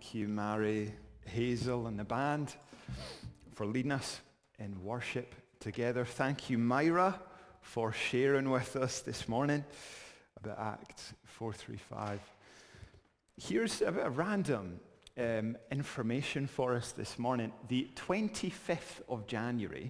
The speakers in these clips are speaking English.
Thank you, Mary, Hazel, and the band for leading us in worship together. Thank you, Myra, for sharing with us this morning about Acts 4:35. Here's a bit of random information for us this morning. The 25th of January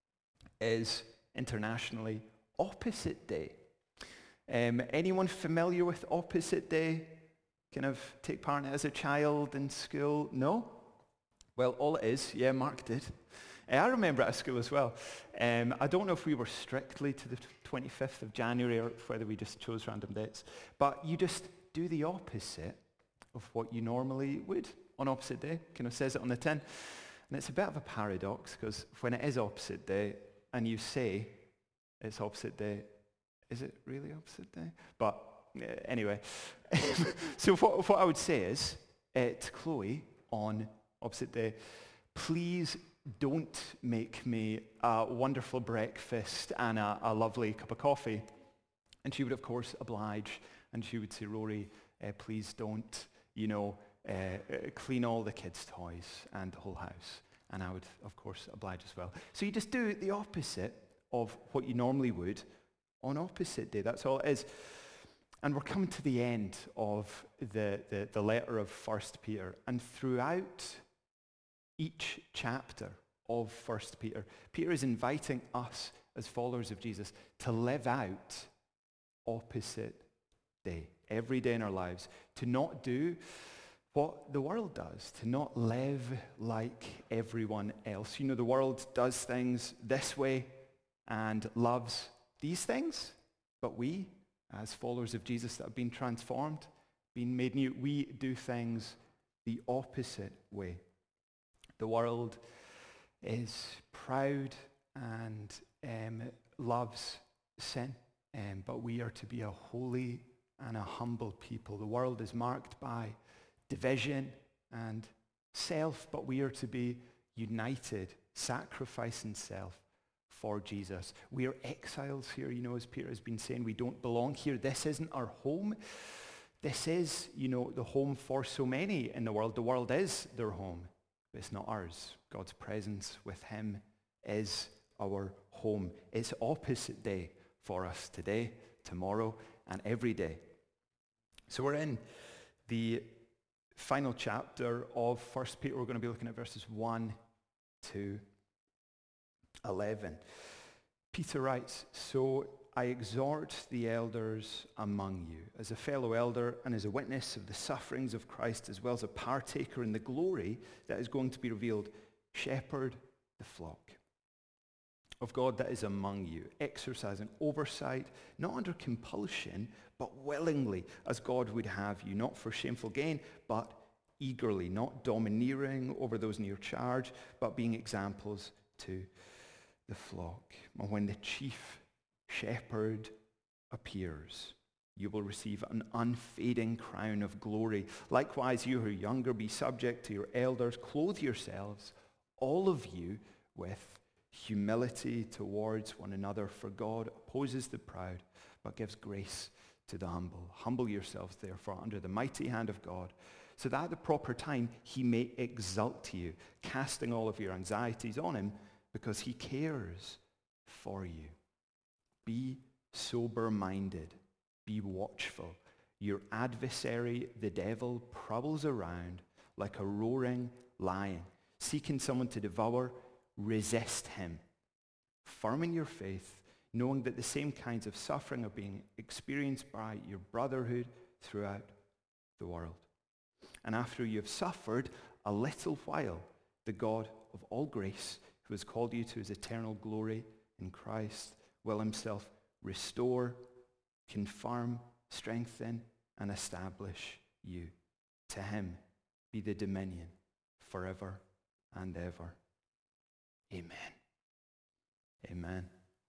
is internationally Opposite Day. Anyone familiar with Opposite Day? Kind of take part in it as a child in school? No? Well, all it is, yeah, Mark did. I remember it at school as well. I don't know if we were strictly to the 25th of January or whether we just chose random dates. But you just do the opposite of what you normally would on Opposite Day. Kind of says it on the tin. And it's a bit of a paradox because when it is Opposite Day and you say it's Opposite Day, is it really Opposite Day? But anyway, so what I would say is, to Chloe on Opposite Day, please don't make me a wonderful breakfast and a lovely cup of coffee. And she would, of course, oblige. And she would say, Rory, please don't, clean all the kids' toys and the whole house. And I would, of course, oblige as well. So you just do the opposite of what you normally would on Opposite Day. That's all it is. And we're coming to the end of the letter of 1 Peter. And throughout each chapter of 1 Peter, Peter is inviting us as followers of Jesus to live out Opposite Day, every day in our lives, to not do what the world does, to not live like everyone else. The world does things this way and loves these things, but we, as followers of Jesus that have been transformed, been made new, we do things the opposite way. The world is proud and loves sin, but we are to be a holy and a humble people. The world is marked by division and self, but we are to be united, sacrificing self for Jesus. We are exiles here, as Peter has been saying. We don't belong here. This isn't our home. This is, the home for so many in the world. The world is their home, but it's not ours. God's presence with him is our home. It's Opposite Day for us today, tomorrow, and every day. So we're in the final chapter of 1 Peter. We're going to be looking at verses 1 to 11. Peter writes, "So I exhort the elders among you, as a fellow elder and as a witness of the sufferings of Christ, as well as a partaker in the glory that is going to be revealed. Shepherd the flock of God that is among you, exercising oversight, not under compulsion, but willingly, as God would have you, not for shameful gain, but eagerly, not domineering over those in your charge, but being examples to the flock. And when the chief shepherd appears, you will receive an unfading crown of glory. Likewise, you who are younger, be subject to your elders. Clothe yourselves, all of you, with humility towards one another. For God opposes the proud, but gives grace to the humble. Humble yourselves, therefore, under the mighty hand of God, so that at the proper time he may exalt you, casting all of your anxieties on him, because he cares for you. Be sober-minded. Be watchful. Your adversary, the devil, prowls around like a roaring lion, seeking someone to devour. Resist him, firm in your faith, knowing that the same kinds of suffering are being experienced by your brotherhood throughout the world. And after you have suffered a little while, the God of all grace, who has called you to his eternal glory in Christ, will himself restore, confirm, strengthen, and establish you. To him be the dominion forever and ever. Amen. Amen.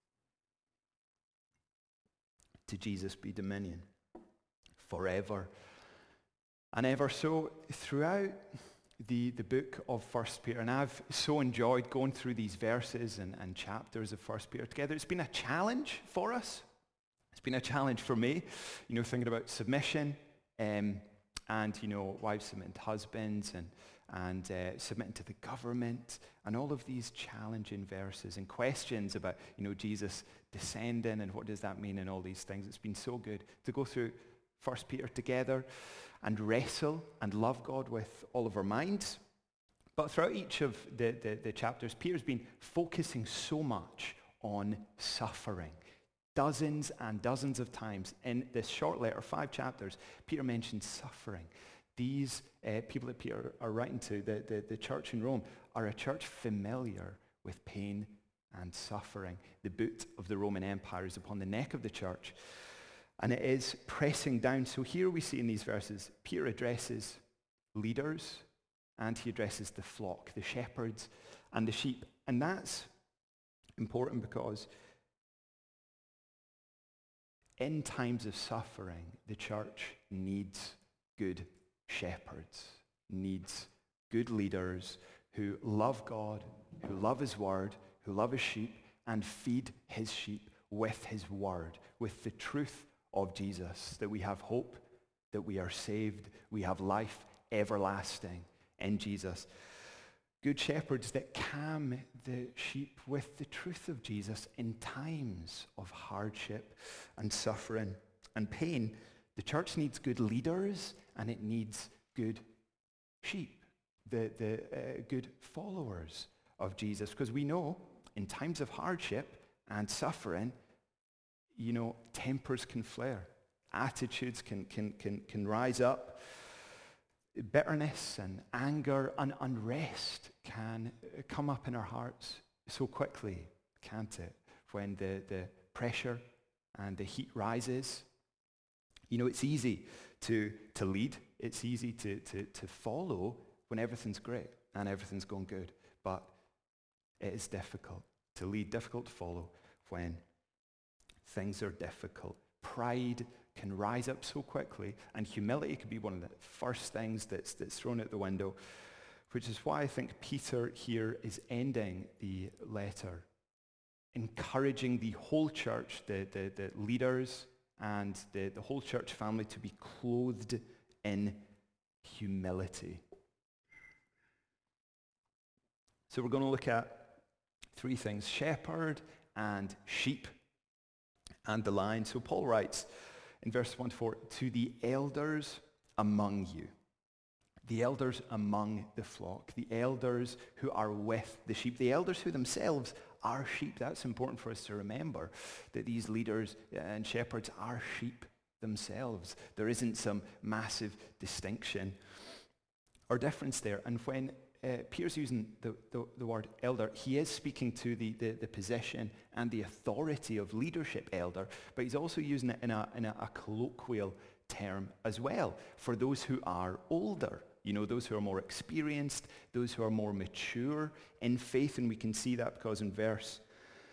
To Jesus be dominion forever and ever. So throughout the book of 1 Peter, and I've so enjoyed going through these verses and chapters of 1 Peter together. It's been a challenge for us. It's been a challenge for me, thinking about submission, And, wives submitting to husbands and submitting to the government, and all of these challenging verses and questions about, Jesus descending and what does that mean and all these things. It's been so good to go through 1 Peter together and wrestle and love God with all of our minds. But throughout each of the chapters, Peter's been focusing so much on suffering. Dozens and dozens of times in this short letter, 5 chapters, Peter mentions suffering. These people that Peter are writing to, the church in Rome, are a church familiar with pain and suffering. The boot of the Roman Empire is upon the neck of the church, and it is pressing down. So here we see in these verses, Peter addresses leaders, and he addresses the flock, the shepherds and the sheep. And that's important because in times of suffering, the church needs good shepherds, needs good leaders who love God, who love his word, who love his sheep, and feed his sheep with his word, with the truth of Jesus, that we have hope, that we are saved, we have life everlasting in Jesus. Good shepherds that calm the sheep with the truth of Jesus in times of hardship and suffering and pain. The church needs good leaders, and it needs good sheep, the good followers of Jesus. Because we know in times of hardship and suffering, tempers can flare. Attitudes can rise up. Bitterness and anger and unrest can come up in our hearts so quickly, can't it? When the pressure and the heat rises. It's easy to lead. It's easy to follow when everything's great and everything's going good. But it is difficult to lead, difficult to follow when things are difficult. Pride can rise up so quickly, and humility can be one of the first things that's thrown out the window, which is why I think Peter here is ending the letter, encouraging the whole church, the leaders and the whole church family to be clothed in humility. So we're going to look at 3 things: shepherd and sheep and the line. So Paul writes in verse 1-4, to the elders among you, the elders among the flock, the elders who are with the sheep, the elders who themselves are sheep. That's important for us to remember, that these leaders and shepherds are sheep themselves. There isn't some massive distinction or difference there. And when Peter's using the word elder, he is speaking to the position and the authority of leadership elder, but he's also using it in a colloquial term as well for those who are older, those who are more experienced, those who are more mature in faith. And we can see that because in verse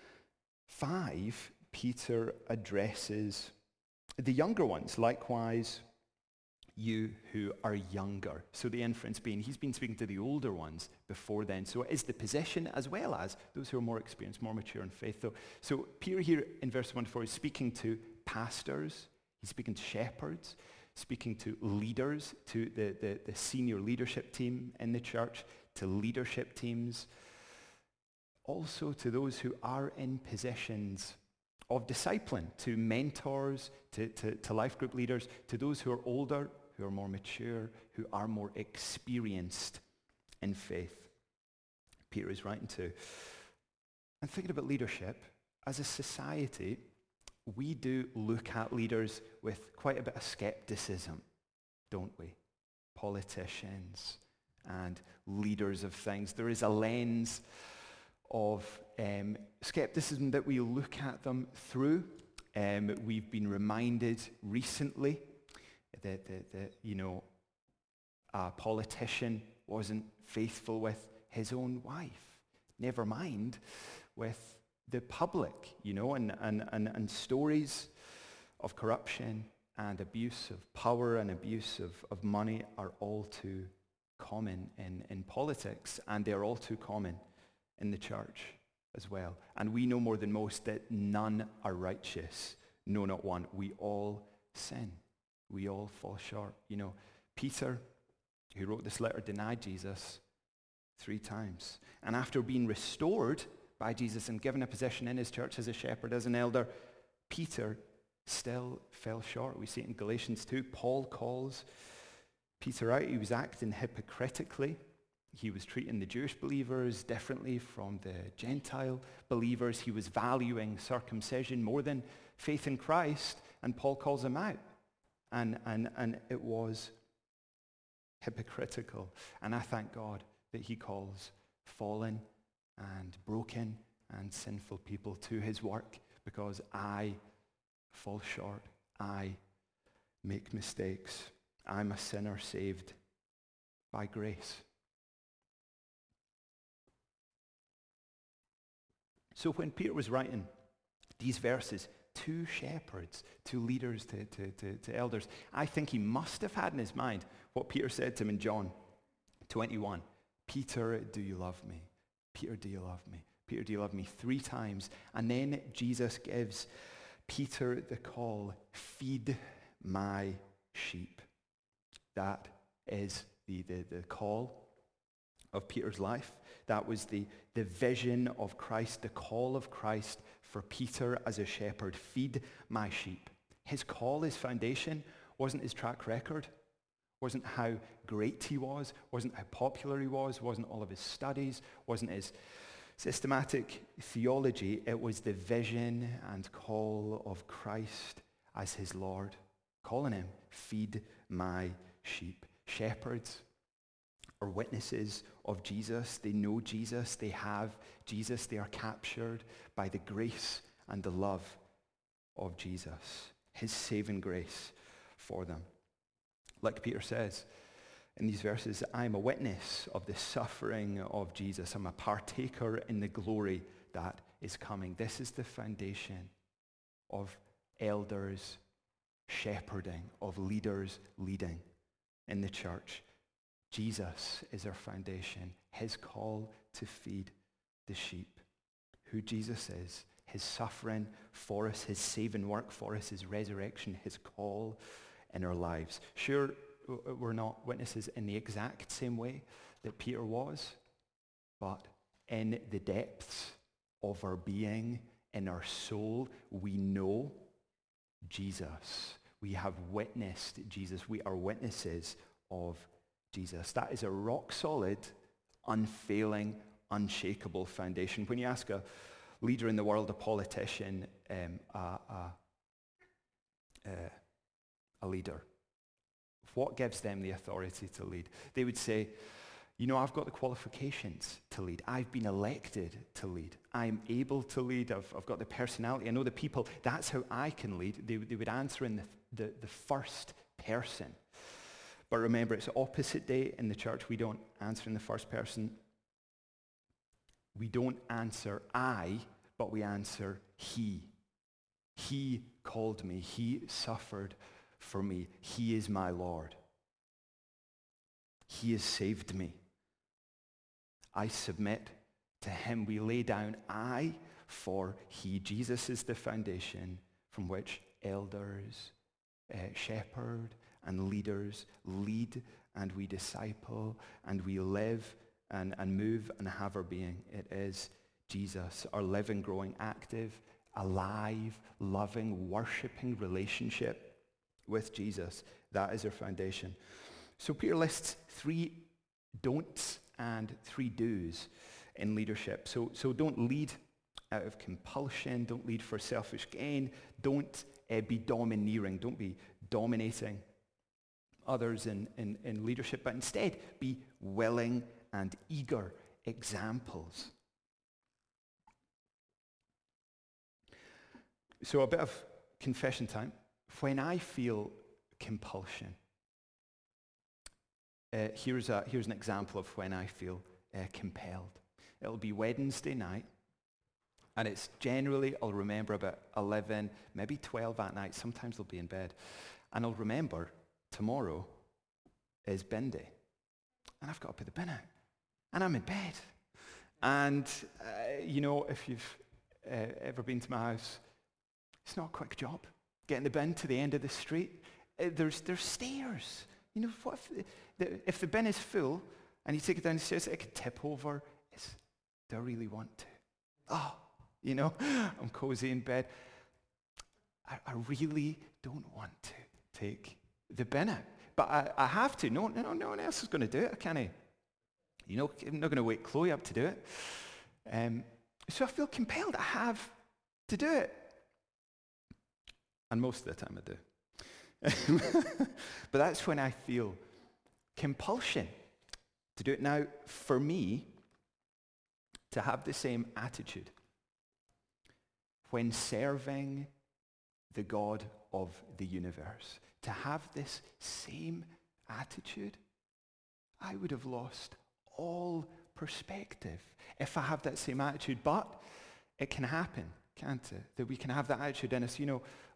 5, Peter addresses the younger ones, likewise you who are younger. So the inference being, he's been speaking to the older ones before then. So it is the position as well as those who are more experienced, more mature in faith. So Peter here in verse 1-4 is speaking to pastors, he's speaking to shepherds, speaking to leaders, to the senior leadership team in the church, to leadership teams, also to those who are in positions of discipline, to mentors, to life group leaders, to those who are older, who are more mature, who are more experienced in faith. Peter is writing to. And thinking about leadership, as a society, we do look at leaders with quite a bit of skepticism, don't we? Politicians and leaders of things. There is a lens of skepticism that we look at them through. We've been reminded recently that a politician wasn't faithful with his own wife. Never mind with the public, and stories of corruption and abuse of power and abuse of money are all too common in politics, and they're all too common in the church as well. And we know more than most that none are righteous, no, not one. We all sin. We all fall short. Peter, who wrote this letter, denied Jesus 3 times. And after being restored by Jesus and given a position in his church as a shepherd, as an elder, Peter still fell short. We see it in Galatians 2. Paul calls Peter out. He was acting hypocritically. He was treating the Jewish believers differently from the Gentile believers. He was valuing circumcision more than faith in Christ, and Paul calls him out. And it was hypocritical. And I thank God that he calls fallen and broken and sinful people to his work, because I fall short. I make mistakes. I'm a sinner saved by grace. So when Peter was writing these verses to shepherds, to leaders, to elders, I think he must have had in his mind what Peter said to him in John 21. Peter, do you love me? Peter, do you love me? Peter, do you love me? 3 times. And then Jesus gives Peter the call, feed my sheep. That is the call of Peter's life. That was the vision of Christ, the call of Christ for Peter as a shepherd. Feed my sheep. His call, his foundation, wasn't his track record, wasn't how great he was, wasn't how popular he was, wasn't all of his studies, wasn't his systematic theology. It was the vision and call of Christ as his Lord, calling him, feed my sheep. Shepherds are witnesses of Jesus. They know Jesus. They have Jesus. They are captured by the grace and the love of Jesus, his saving grace for them. Like Peter says in these verses, I'm a witness of the suffering of Jesus. I'm a partaker in the glory that is coming. This is the foundation of elders shepherding, of leaders leading in the church. Jesus is our foundation, his call to feed the sheep. Who Jesus is, his suffering for us, his saving work for us, his resurrection, his call in our lives. Sure, we're not witnesses in the exact same way that Peter was, but in the depths of our being, in our soul, we know Jesus. We have witnessed Jesus. We are witnesses of Jesus. That is a rock-solid, unfailing, unshakable foundation. When you ask a leader in the world, a politician, a leader, what gives them the authority to lead? They would say, I've got the qualifications to lead. I've been elected to lead. I'm able to lead. I've got the personality. I know the people. That's how I can lead. They would answer in the first person. But remember, it's the opposite day in the church. We don't answer in the first person. We don't answer I, but we answer he. He called me. He suffered for me. He is my Lord. He has saved me. I submit to him. We lay down I for he. Jesus is the foundation from which elders shepherd and leaders lead, and we disciple, and we live and move and have our being. It is Jesus, our living, growing, active, alive, loving, worshiping relationship with Jesus. That is our foundation. So Peter lists 3 don'ts and 3 do's in leadership. So don't lead out of compulsion. Don't lead for selfish gain. Don't be domineering. Don't be dominating others in leadership, but instead be willing and eager examples. So a bit of confession time. When I feel compulsion, here's an example of when I feel compelled. It'll be Wednesday night, and it's generally, I'll remember about 11, maybe 12 at night. Sometimes I'll be in bed. And I'll remember tomorrow is bin day. And I've got to put the bin out. And I'm in bed. And, if you've ever been to my house, it's not a quick job. Getting the bin to the end of the street. There's stairs. What if the bin is full and you take it down the stairs, it could tip over. Do I really want to? I'm cozy in bed. I really don't want to take the bin out. But I have to. No one else is going to do it. I can't. I'm not going to wake Chloe up to do it. So I feel compelled. I have to do it. And most of the time I do. But that's when I feel compulsion to do it. Now, for me, to have the same attitude when serving the God of the universe, to have this same attitude, I would have lost all perspective if I have that same attitude. But it can happen, can't it? That we can have that attitude in us,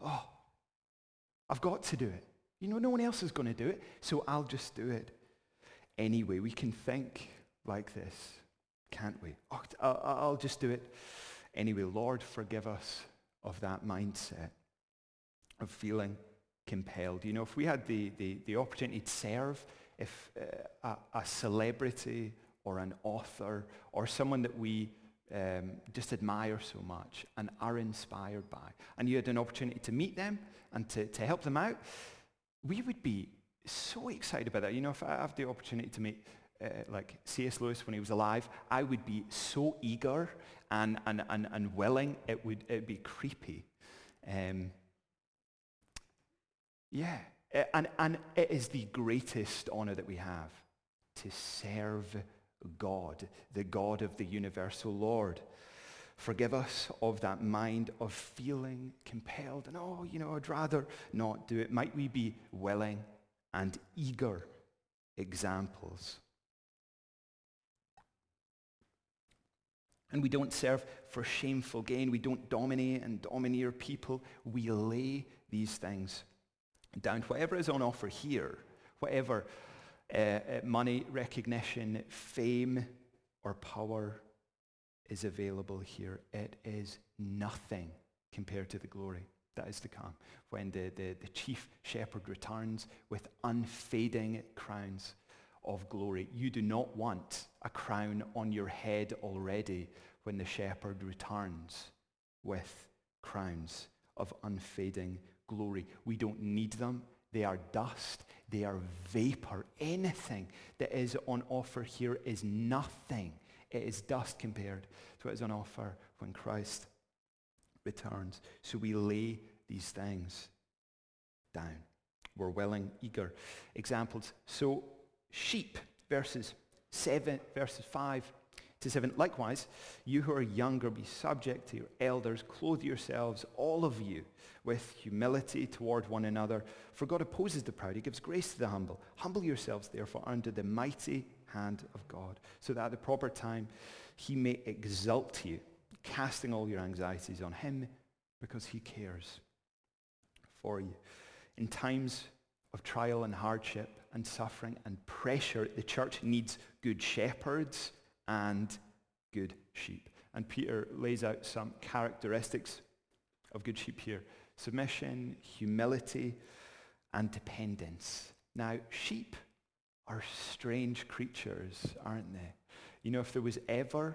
I've got to do it. No one else is going to do it, so I'll just do it anyway. We can think like this, can't we? I'll just do it anyway. Lord, forgive us of that mindset of feeling compelled. If we had the opportunity to serve, if a celebrity or an author or someone that we just admire so much and are inspired by, and you had an opportunity to meet them and to help them out, we would be so excited about that. If I have the opportunity to meet like C.S. Lewis when he was alive, I would be so eager and willing. It'd be creepy. And it is the greatest honor that we have to serve God, the God of the universal Lord. Forgive us of that mind of feeling compelled and, I'd rather not do it. Might we be willing and eager examples? And we don't serve for shameful gain. We don't dominate and domineer people. We lay these things down. Whatever is on offer here, whatever money, recognition, fame, or power is available here, it is nothing compared to the glory that is to come when the chief shepherd returns with unfading crowns of glory. You do not want a crown on your head already when the shepherd returns with crowns of unfading glory. We don't need them. They are dust. They are vapor. Anything that is on offer here is nothing. It is dust compared to what is on offer when Christ returns. So we lay these things down. We're willing, eager examples. So sheep, verses 5 to 7. Likewise, you who are younger, be subject to your elders. Clothe yourselves, all of you, with humility toward one another. For God opposes the proud. He gives grace to the humble. Humble yourselves, therefore, under the mighty hand of God, so that at the proper time he may exalt you, casting all your anxieties on him, because he cares for you. In times of trial and hardship and suffering and pressure, the church needs good shepherds and good sheep. And Peter lays out some characteristics of good sheep here: submission, humility, and dependence. Now, sheep are strange creatures, aren't they? If there was ever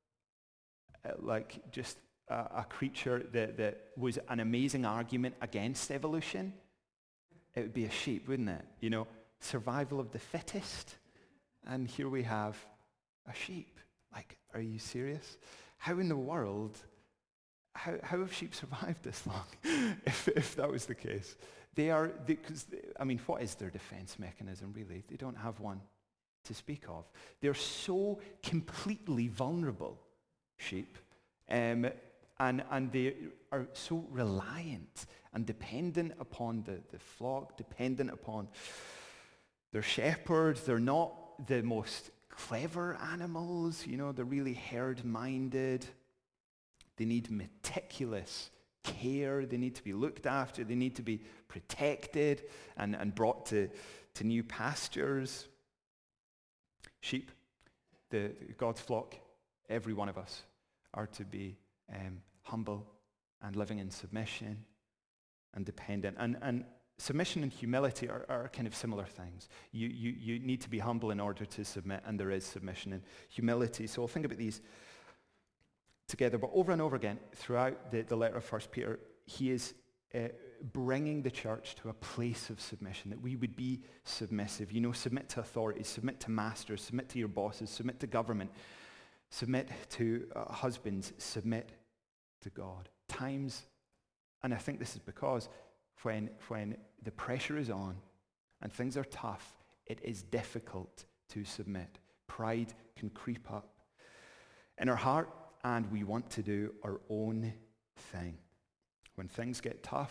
a creature that was an amazing argument against evolution, it would be a sheep, wouldn't it? Survival of the fittest. And here we have a sheep. Are you serious? How in the world, how have sheep survived this long, if that was the case? What is their defense mechanism, really? They don't have one to speak of. They're so completely vulnerable, sheep, and they are so reliant and dependent upon the flock, dependent upon their shepherds. They're not the most clever animals, they're really herd-minded. They need meticulous care. They need to be looked after. They need to be protected and brought to new pastures. Sheep, the God's flock, every one of us are to be humble and living in submission and dependent. And submission and humility are kind of similar things. You need to be humble in order to submit, and there is submission and humility. So I'll think about these together. But over and over again, throughout the letter of 1 Peter, he is bringing the church to a place of submission, that we would be submissive. Submit to authorities, submit to masters, submit to your bosses, submit to government, submit to husbands, submit to God. And I think this is because when the pressure is on and things are tough, it is difficult to submit. Pride can creep up in our heart, and we want to do our own thing. When things get tough,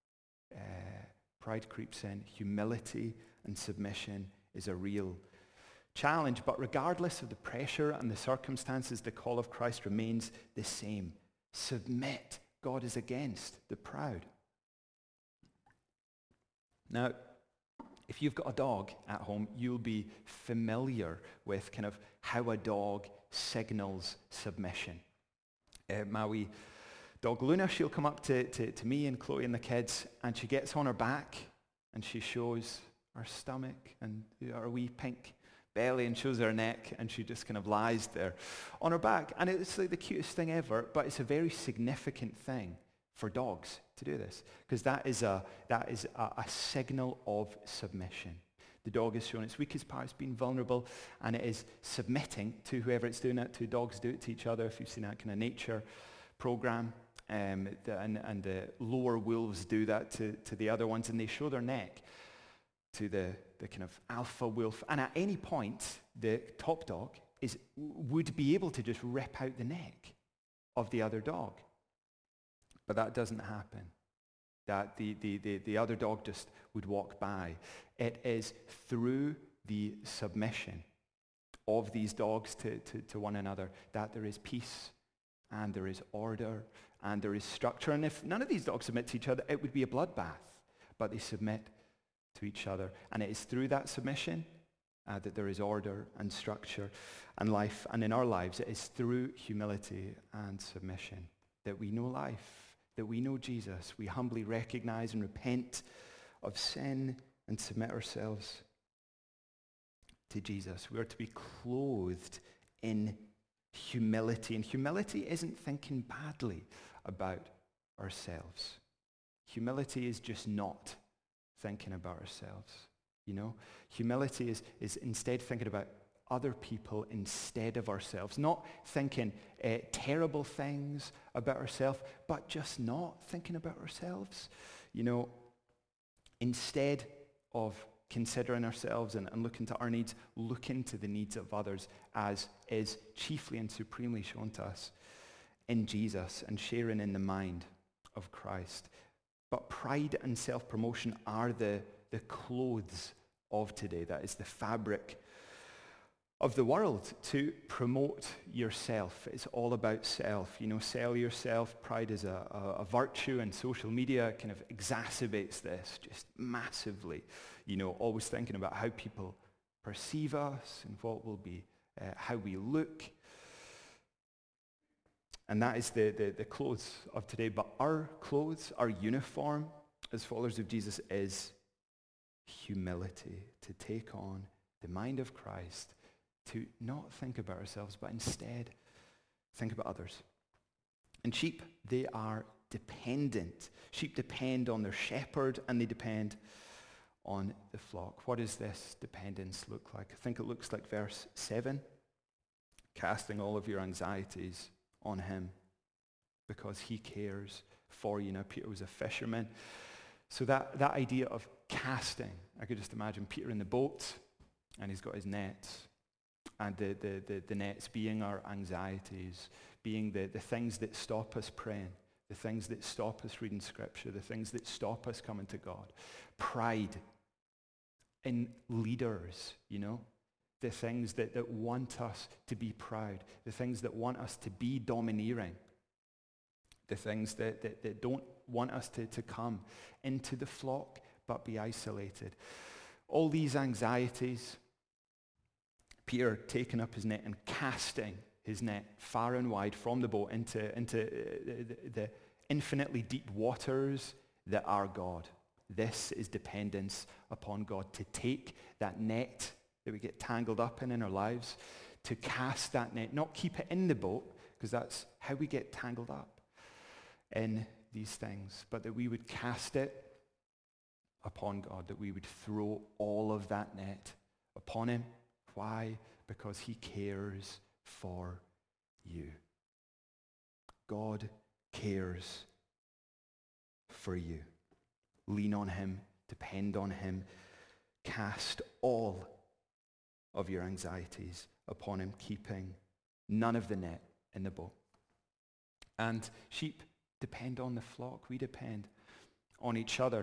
pride creeps in. Humility and submission is a real challenge. But regardless of the pressure and the circumstances, the call of Christ remains the same. Submit. God is against the proud. Now, if you've got a dog at home, you'll be familiar with kind of how a dog signals submission. Maui dog Luna, she'll come up to me and Chloe and the kids, and she gets on her back and she shows her stomach and her wee pink belly and shows her neck, and she just kind of lies there on her back. And it's like the cutest thing ever, but it's a very significant thing for dogs to do this, because that is a signal of submission. The dog is showing its weakest parts, being vulnerable, and it is submitting to whoever it's doing it to. Dogs do it to each other, if you've seen that kind of nature program. And the lower wolves do that to the other ones, and they show their neck to the kind of alpha wolf. And at any point, the top dog would be able to just rip out the neck of the other dog. But that doesn't happen. That the other dog just would walk by. It is through the submission of these dogs to one another that there is peace, and there is order, and there is structure. And if none of these dogs submit to each other, it would be a bloodbath. But they submit to each other. And it is through that submission that there is order and structure and life. And in our lives, it is through humility and submission that we know life, that we know Jesus. We humbly recognize and repent of sin and submit ourselves to Jesus. We are to be clothed in humility. And humility isn't thinking badly about ourselves. Humility is just not thinking about ourselves. Humility is instead thinking about other people instead of ourselves. Not thinking terrible things about ourselves, but just not thinking about ourselves. Instead of considering ourselves and looking to our needs, looking to the needs of others, as is chiefly and supremely shown to us in Jesus, and sharing in the mind of Christ. But pride and self-promotion are the clothes of today. That is the fabric of the world, to promote yourself. It's all about self. Sell yourself. Pride is a virtue, and social media kind of exacerbates this just massively. Always thinking about how people perceive us and what will be, how we look. And that is the clothes of today. But our clothes, our uniform as followers of Jesus, is humility, to take on the mind of Christ, to not think about ourselves, but instead think about others. And sheep, they are dependent. Sheep depend on their shepherd, and they depend on the flock. What does this dependence look like? I think it looks like verse 7. Casting all of your anxieties on him, because he cares for you. Now, Peter was a fisherman. So that idea of casting, I could just imagine Peter in the boat, and he's got his nets. And the nets being our anxieties, being the things that stop us praying, the things that stop us reading Scripture, the things that stop us coming to God. Pride in leaders, the things that want us to be proud, the things that want us to be domineering, the things that don't want us to come into the flock but be isolated. All these anxieties, Peter taking up his net and casting his net far and wide from the boat into the infinitely deep waters that are God. This is dependence upon God, to take that net that we get tangled up in our lives, to cast that net, not keep it in the boat, because that's how we get tangled up in these things, but that we would cast it upon God, that we would throw all of that net upon him. Why? Because he cares for you. God cares for you. Lean on him, depend on him, cast all of your anxieties upon him, keeping none of the net in the boat. And sheep depend on the flock. We depend on each other.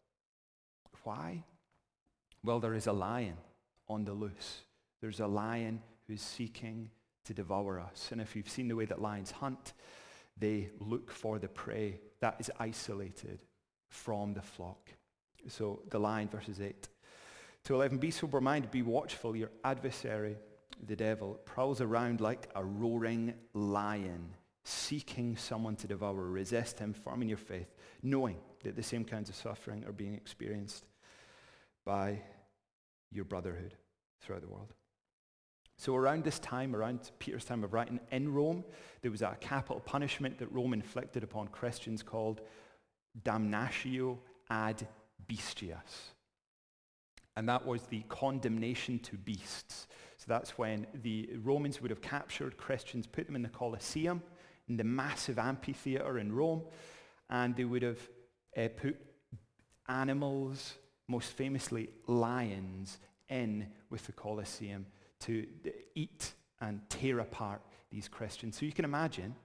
Why? Well, there is a lion on the loose. There's a lion who's seeking to devour us. And if you've seen the way that lions hunt, they look for the prey that is isolated from the flock. So the lion, verses 8 to 11, be sober-minded, be watchful. Your adversary, the devil, prowls around like a roaring lion, seeking someone to devour. Resist him, firm in your faith, knowing that the same kinds of suffering are being experienced by your brotherhood throughout the world. So around this time, around Peter's time of writing, in Rome, there was a capital punishment that Rome inflicted upon Christians called damnatio ad bestias. And that was the condemnation to beasts. So that's when the Romans would have captured Christians, put them in the Colosseum, in the massive amphitheater in Rome, and they would have put animals, most famously lions, in with the Colosseum to eat and tear apart these Christians. So you can imagine,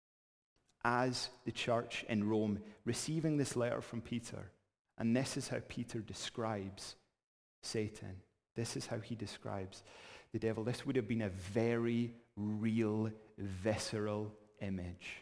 as the church in Rome receiving this letter from Peter, and this is how Peter describes Satan. This is how he describes the devil. This would have been a very real, visceral image.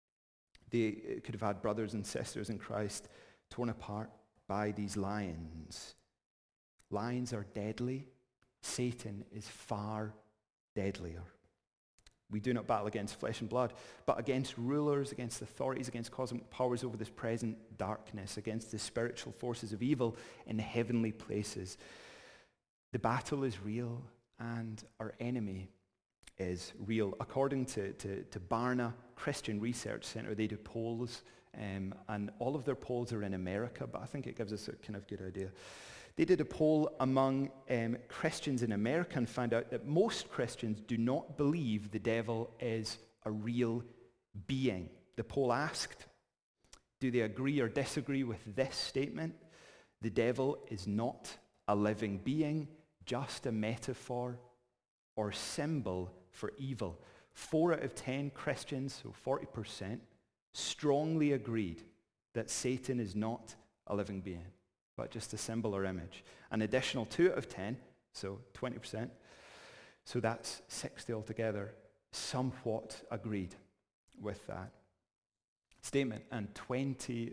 They could have had brothers and sisters in Christ torn apart by these lions. Lions are deadly. Satan is far deadlier. We do not battle against flesh and blood, but against rulers, against authorities, against cosmic powers over this present darkness, against the spiritual forces of evil in the heavenly places. The battle is real, and our enemy is real. According to Barna Christian Research Center, they do polls, and all of their polls are in America, but I think it gives us a kind of good idea. They did a poll among Christians in America and found out that most Christians do not believe the devil is a real being. The poll asked, do they agree or disagree with this statement? The devil is not a living being, just a metaphor or symbol for evil. 4 out of 10 Christians, so 40%, strongly agreed that Satan is not a living being, but just a symbol or image. An additional 2 out of 10, so 20%, so that's 60 altogether, somewhat agreed with that statement. And 25%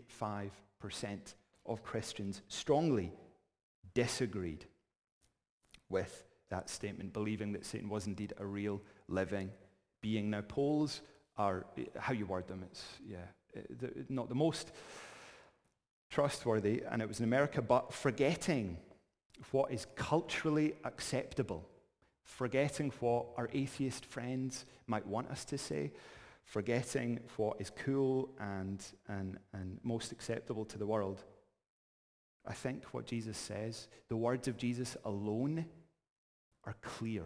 of Christians strongly disagreed with that statement, believing that Satan was indeed a real living being. Now, polls are, how you word them, it's not the most trustworthy, and it was in America, but forgetting what is culturally acceptable, forgetting what our atheist friends might want us to say, forgetting what is cool and most acceptable to the world. I think what Jesus says, the words of Jesus alone are clear.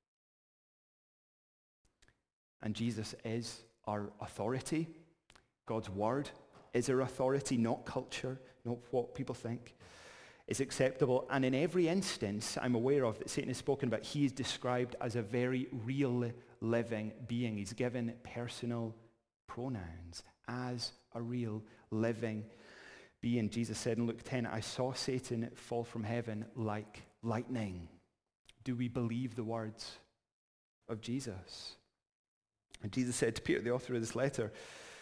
And Jesus is our authority. God's word is our authority, not culture, not what people think is acceptable. And in every instance I'm aware of that Satan has spoken about, he is described as a very real living being. He's given personal pronouns as a real living being. Jesus said in Luke 10, I saw Satan fall from heaven like lightning. Do we believe the words of Jesus? And Jesus said to Peter, the author of this letter,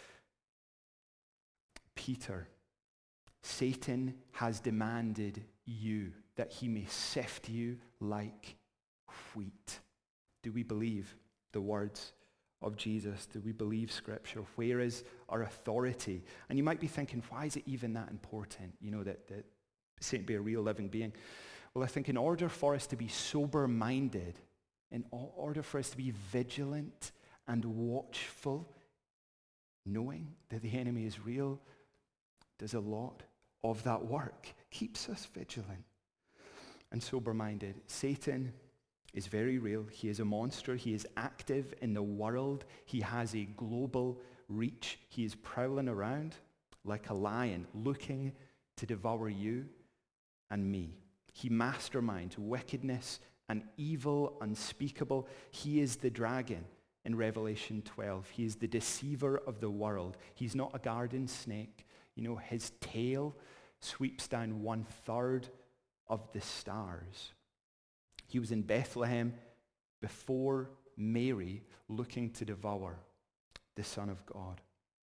Peter, Satan has demanded you that he may sift you like wheat. Do we believe the words of Jesus? Do we believe Scripture? Where is our authority? And you might be thinking, why is it even that important, that Satan be a real living being? Well, I think in order for us to be sober-minded, in order for us to be vigilant and watchful, knowing that the enemy is real, does a lot of that work. Keeps us vigilant and sober-minded. Satan is very real. He is a monster. He is active in the world. He has a global reach. He is prowling around like a lion, looking to devour you and me. He masterminds wickedness and evil unspeakable. He is the dragon in Revelation 12. He is the deceiver of the world. He's not a garden snake. His tail sweeps down 1/3 of the stars. He was in Bethlehem before Mary, looking to devour the Son of God.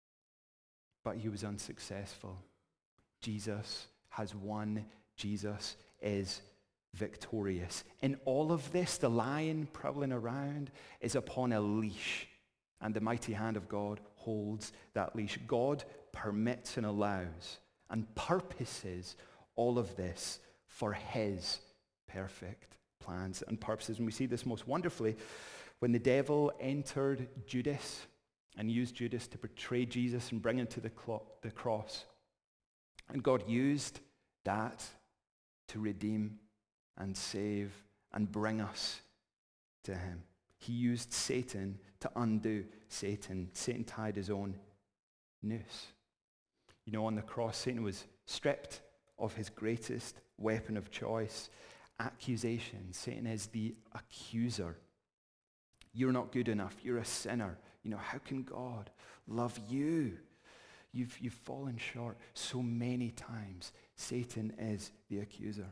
But he was unsuccessful. Jesus has won. Jesus is victorious. In all of this, the lion prowling around is upon a leash, and the mighty hand of God holds that leash. God permits and allows and purposes all of this for his perfect plans and purposes. And we see this most wonderfully when the devil entered Judas and used Judas to betray Jesus and bring him to the cross. And God used that to redeem and save and bring us to him. He used Satan to undo Satan. Satan tied his own noose. On the cross, Satan was stripped of his greatest weapon of choice, accusation. Satan is the accuser. You're not good enough. You're a sinner. How can God love you? You've fallen short so many times. Satan is the accuser.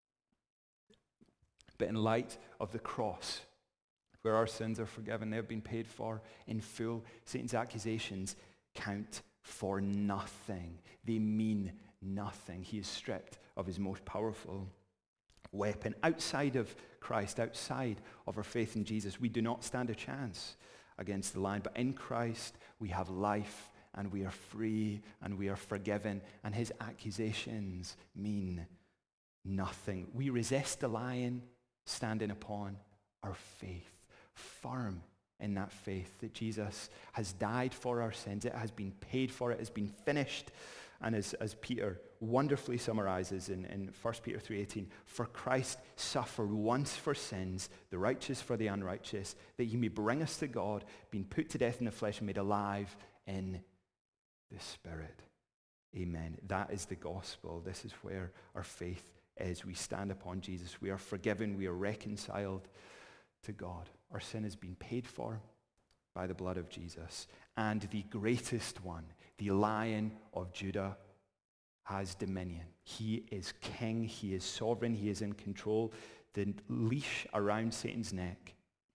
But in light of the cross, where our sins are forgiven, they have been paid for in full, Satan's accusations count for nothing. They mean nothing. He is stripped of his most powerful weapon. Outside of Christ, outside of our faith in Jesus, we do not stand a chance against the lion. But in Christ, we have life, and we are free, and we are forgiven, and his accusations mean nothing. We resist the lion, standing upon our faith, firm in that faith that Jesus has died for our sins. It has been paid for. It has been finished. And as Peter wonderfully summarizes in 1 Peter 3:18, for Christ suffered once for sins, the righteous for the unrighteous, that he may bring us to God, being put to death in the flesh and made alive in the Spirit. Amen. That is the gospel. This is where our faith is. We stand upon Jesus. We are forgiven. We are reconciled to God. Our sin has been paid for by the blood of Jesus. And the greatest one, the Lion of Judah, has dominion. He is king. He is sovereign. He is in control. The leash around Satan's neck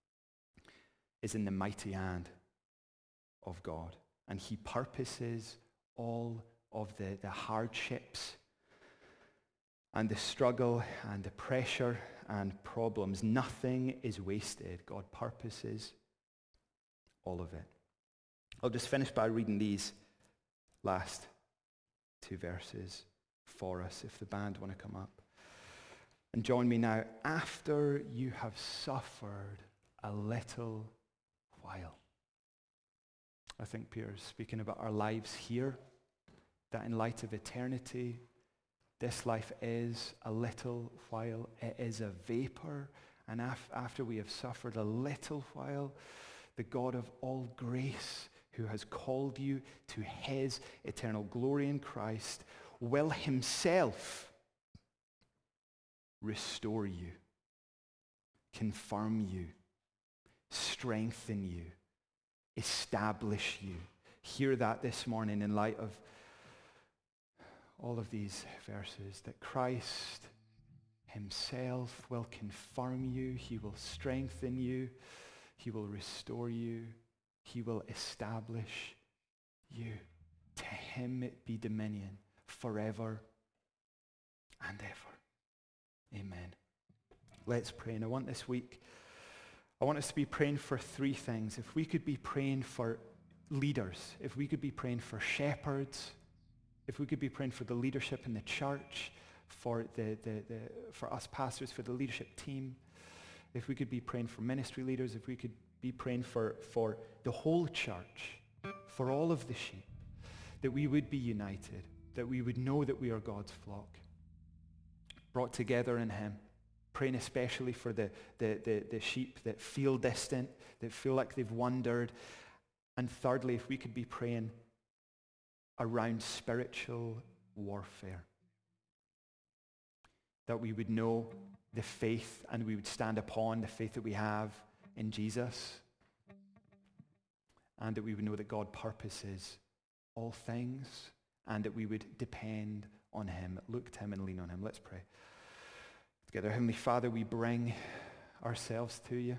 is in the mighty hand of God. And he purposes all of the hardships and the struggle and the pressure and problems. Nothing is wasted. God purposes all of it. I'll just finish by reading these last two verses for us, if the band want to come up. And join me now. After you have suffered a little while. I think Peter's speaking about our lives here, that in light of eternity, this life is a little while. It is a vapor. And after we have suffered a little while, the God of all grace, who has called you to his eternal glory in Christ, will himself restore you, confirm you, strengthen you, establish you. Hear that this morning in light of all of these verses, that Christ himself will confirm you, he will strengthen you, he will restore you, he will establish you. To him be dominion forever and ever. Amen. Let's pray. And I want this week, I want us to be praying for three things. If we could be praying for leaders, if we could be praying for shepherds, if we could be praying for the leadership in the church, for for us pastors, for the leadership team, if we could be praying for ministry leaders, if we could be praying for the whole church, for all of the sheep, that we would be united, that we would know that we are God's flock, brought together in him, praying especially for the sheep that feel distant, that feel like they've wandered. And thirdly, if we could be praying around spiritual warfare, that we would know the faith and we would stand upon the faith that we have in Jesus, and that we would know that God purposes all things, and that we would depend on him, look to him and lean on him. Let's pray together. Heavenly Father, we bring ourselves to you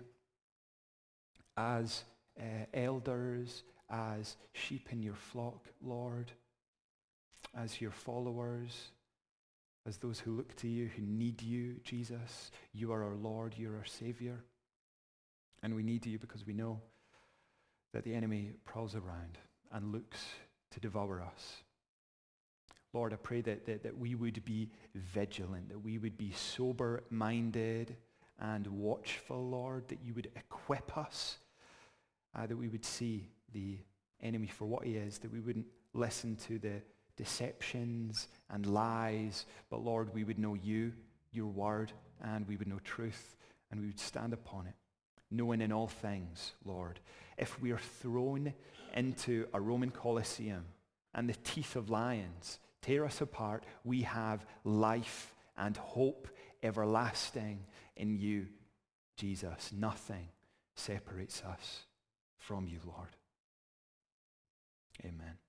as elders, as sheep in your flock, Lord, as your followers, as those who look to you, who need you, Jesus. You are our Lord, you're our Savior. And we need you because we know that the enemy prowls around and looks to devour us. Lord, I pray that we would be vigilant, that we would be sober-minded and watchful, Lord, that you would equip us, that we would see the enemy for what he is, that we wouldn't listen to the deceptions and lies, but Lord, we would know you, your word, and we would know truth, and we would stand upon it, knowing in all things, Lord, if we are thrown into a Roman Colosseum and the teeth of lions tear us apart, we have life and hope everlasting in you, Jesus. Nothing separates us from you, Lord. Amen.